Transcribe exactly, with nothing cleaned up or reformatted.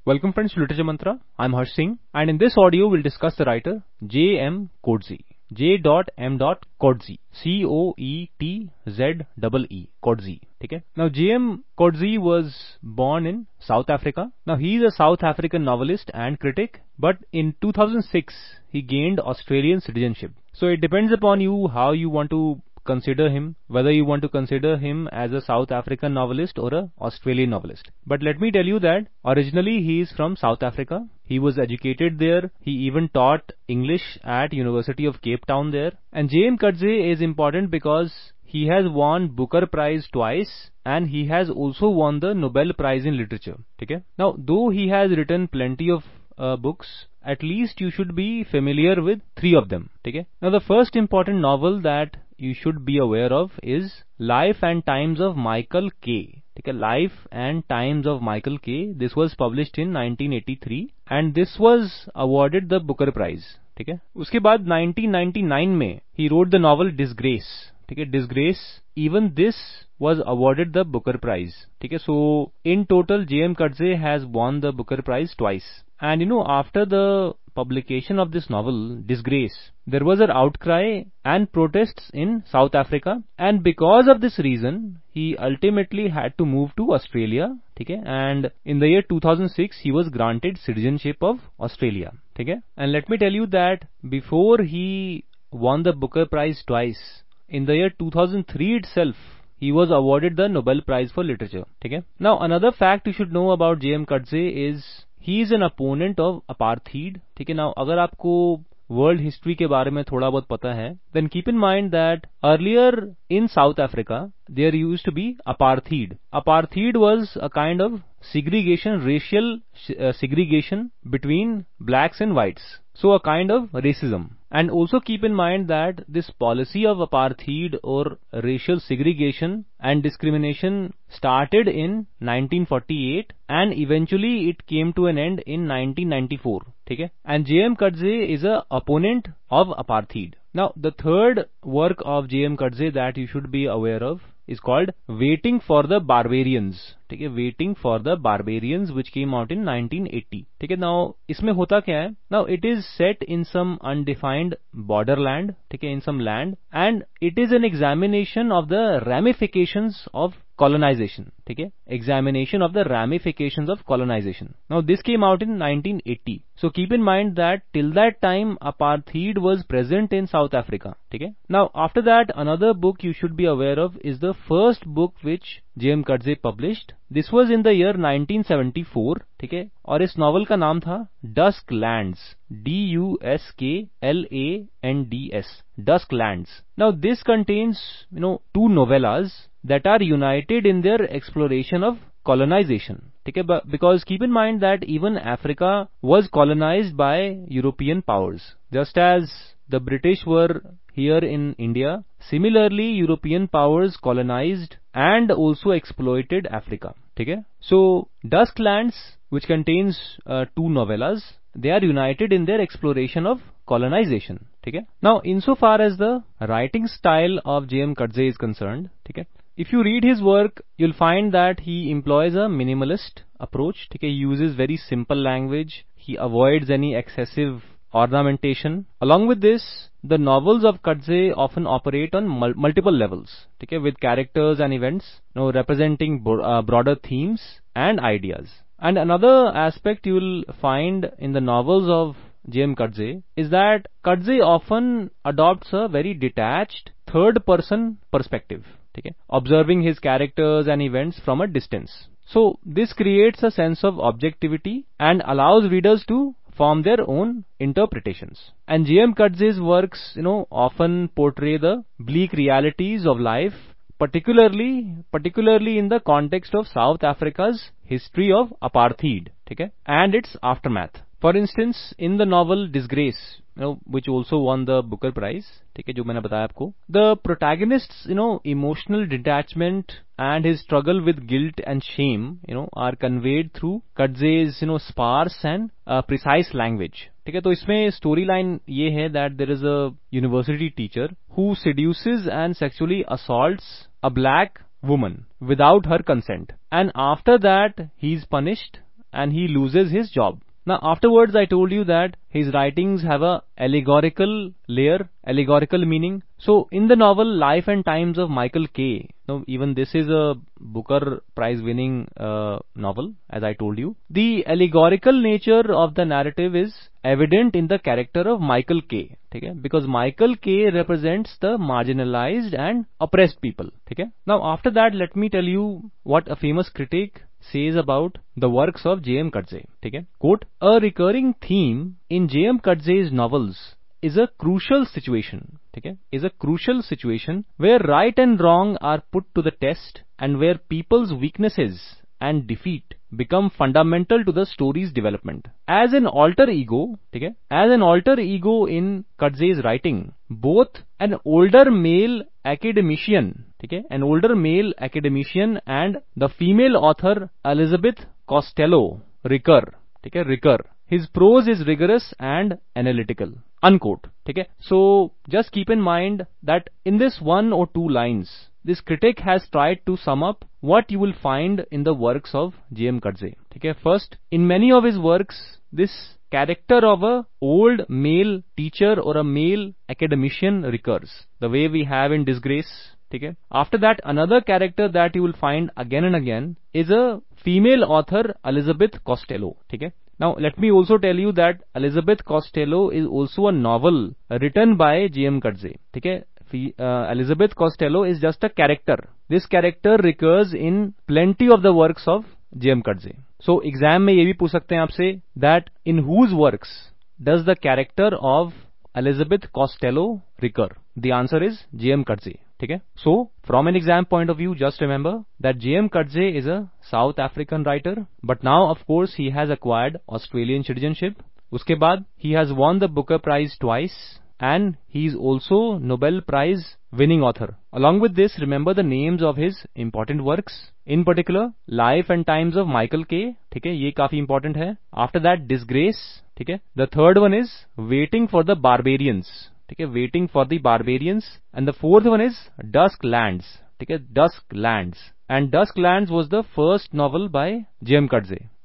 Welcome friends to Literature Mantra. I'm Harsh Singh, and in this audio we'll discuss the writer J M Coetzee. J M Coetzee. C O E T Z E E. Coetzee. Okay? Now J M Coetzee was born in South Africa. Now he is a South African novelist and critic, but in two thousand six he gained Australian citizenship. So it depends upon you how you want to consider him, whether you want to consider him as a South African novelist or a Australian novelist. But let me tell you that originally he is from South Africa. He was educated there. He even taught English at University of Cape Town there. And J M Coetzee is important because he has won Booker Prize twice and he has also won the Nobel Prize in Literature. Okay? Now, though he has written plenty of uh, books, at least you should be familiar with three of them. Okay? Now, the first important novel that you should be aware of is Life and Times of Michael K. Okay, Life and Times of Michael K. This was published in nineteen eighty-three and this was awarded the Booker Prize. ठीक है? उसके बाद nineteen ninety-nine में he wrote the novel Disgrace. ठीक है? Disgrace. Even this was awarded the Booker Prize. ठीक है? So in total, J M Coetzee has won the Booker Prize twice. And you know, after the publication of this novel, Disgrace, there was an outcry and protests in South Africa, and because of this reason, he ultimately had to move to Australia, okay? And in the year two thousand six, he was granted citizenship of Australia, okay? And let me tell you that before he won the Booker Prize twice, in the year two thousand three itself, he was awarded the Nobel Prize for Literature, okay? Now, another fact you should know about J M Coetzee is he is an opponent of apartheid. ठीक है? Now, अगर आपको world history के बारे में थोड़ा बहुत पता है, then keep in mind that earlier in South Africa there used to be apartheid. Apartheid was a kind of segregation, racial uh, segregation between blacks and whites. So a kind of racism. And also keep in mind that this policy of apartheid or racial segregation and discrimination started in nineteen forty-eight and eventually it came to an end in nineteen ninety-four. Okay? And J M Coetzee is a opponent of apartheid. Now, the third work of J M Coetzee that you should be aware of is called Waiting for the Barbarians. ठीक है? Waiting for the Barbarians, which came out in nineteen eighty. ठीक है? Now, इसमें होता क्या है? Now, it is set in some undefined borderland. ठीक है? In some land, and it is an examination of the ramifications of colonization. ठीक है? Examination of the ramifications of colonization. Now, this came out in nineteen eighty. So, keep in mind that till that time, apartheid was present in South Africa. ठीक है? Now, after that, another book you should be aware of is the first book which J M Coetzee published. This was in the year nineteen seventy-four. ठीक है? और इस novel का नाम था Dusk Lands. D U S K L A N D S. Dusk Lands. Now, this contains, you know, two novellas that are united in their exploration of colonization. Okay, but because keep in mind that even Africa was colonized by European powers. Just as the British were here in India, similarly European powers colonized and also exploited Africa. Okay? So, Dusklands, which contains uh, two novellas, they are united in their exploration of colonization. Okay? Now, insofar as the writing style of J M Coetzee is concerned, okay, if you read his work, you'll find that he employs a minimalist approach. Okay? He uses very simple language. He avoids any excessive ornamentation. Along with this, the novels of Coetzee often operate on mul multiple levels, okay, with characters and events, you know, representing bro uh, broader themes and ideas. And another aspect you will find in the novels of J M Coetzee is that Coetzee often adopts a very detached third-person perspective, okay, observing his characters and events from a distance. So this creates a sense of objectivity and allows readers to form their own interpretations. And J M Coetzee's works, you know, often portray the bleak realities of life, particularly, particularly in the context of South Africa's history of apartheid, okay, and its aftermath. For instance, in the novel Disgrace, you know, which also won the Booker Prize, ठीक है, जो मैंने बताया आपको, the protagonist's, you know, emotional detachment and his struggle with guilt and shame, you know, are conveyed through Coetzee's, you know, sparse and uh, precise language. ठीक है, तो इसमें storyline ये है that there is a university teacher who seduces and sexually assaults a black woman without her consent, and after that he is punished and he loses his job. Now afterwards I told you that his writings have a allegorical layer, allegorical meaning. So in the novel Life and Times of Michael K, now even this is a Booker Prize winning uh, novel, as I told you. The allegorical nature of the narrative is evident in the character of Michael K, okay? Because Michael K represents the marginalized and oppressed people, okay? Now after that let me tell you what a famous critic says about the works of J M Coetzee, okay? Quote, a recurring theme in J M Coetzee's novels is a crucial situation, okay? Is a crucial situation where right and wrong are put to the test and where people's weaknesses and defeat become fundamental to the story's development. As an alter ego, okay? As an alter ego in Coetzee's writing, both an older male academician, okay? An older male academician and the female author Elizabeth Costello recur, okay? Recur. His prose is rigorous and analytical. Unquote. Okay? So just keep in mind that in this one or two lines, this critic has tried to sum up what you will find in the works of J M Coetzee. Okay? First, in many of his works, this character of a old male teacher or a male academician recurs, the way we have in Disgrace. Okay? After that, another character that you will find again and again is a female author, Elizabeth Costello. Okay? Now, let me also tell you that Elizabeth Costello is also a novel written by J M Coetzee. Okay? Uh, Elizabeth Costello is just a character. This character recurs in plenty of the works of J M Coetzee. So, exam में ये भी पूछ सकते हैं आपसे that in whose works does the character of Elizabeth Costello recur? The answer is J M Coetzee. Okay? So, from an exam point of view, just remember that J M Coetzee is a South African writer, but now of course he has acquired Australian citizenship. Uske baad, he has won the Booker Prize twice, and he is also Nobel Prize winning author. Along with this, remember the names of his important works. In particular, Life and Times of Michael K. ठीक है, ये काफी important है. After that, Disgrace. ठीक है. The third one is Waiting for the Barbarians. ठीक है, Waiting for the Barbarians. And the fourth one is Dusk Lands. ठीक है, Dusk Lands. And Dusk Lands was the first novel by J M Coetzee.